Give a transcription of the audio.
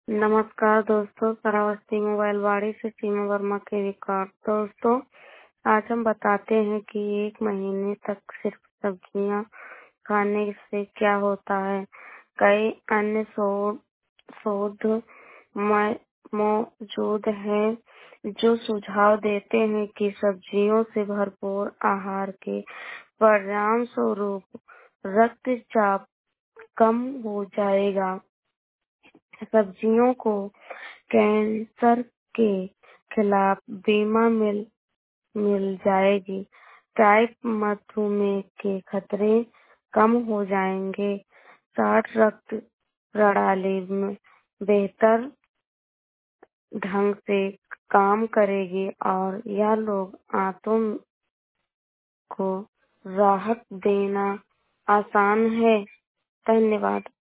नमस्कार दोस्तों, श्रावस्ती मोबाइल वाड़ी से सीमा वर्मा के रिकॉर्ड। दोस्तों, आज हम बताते हैं कि 1 महीने तक सिर्फ सब्जियां खाने से क्या होता है। कई अन्य शोध मौजूद हैं जो सुझाव देते हैं कि सब्जियों से भरपूर आहार के परिणाम स्वरूप रक्तचाप कम हो जाएगा। सब्जियों को कैंसर के खिलाफ बीमा मिल जाएगी। टाइप मधुमेह के खतरे कम हो जाएंगे। 60 रक्त प्रणाली में बेहतर ढंग से काम करेगी और यह लोग आंतों को राहत देना आसान है। धन्यवाद।